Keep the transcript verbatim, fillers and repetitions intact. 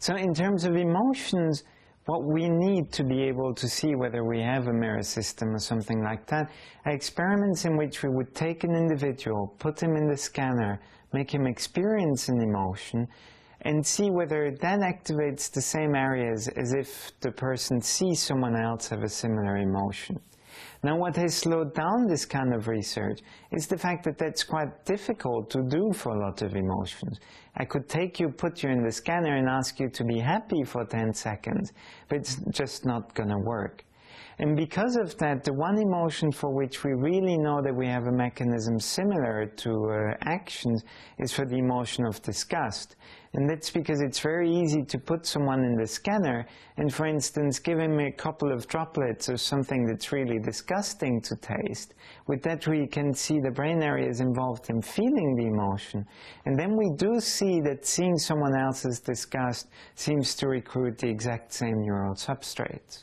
So in terms of emotions, what we need to be able to see whether we have a mirror system or something like that are experiments in which we would take an individual, put him in the scanner, make him experience an emotion, and see whether that activates the same areas as if the person sees someone else have a similar emotion. Now, what has slowed down this kind of research is the fact that that's quite difficult to do for a lot of emotions. I could take you, put you in the scanner and ask you to be happy for ten seconds, but it's just not going to work. And because of that, the one emotion for which we really know that we have a mechanism similar to uh, actions is for the emotion of disgust. And that's because it's very easy to put someone in the scanner and, for instance, give him a couple of droplets of something that's really disgusting to taste. With that, we can see the brain areas involved in feeling the emotion. And then we do see that seeing someone else's disgust seems to recruit the exact same neural substrates.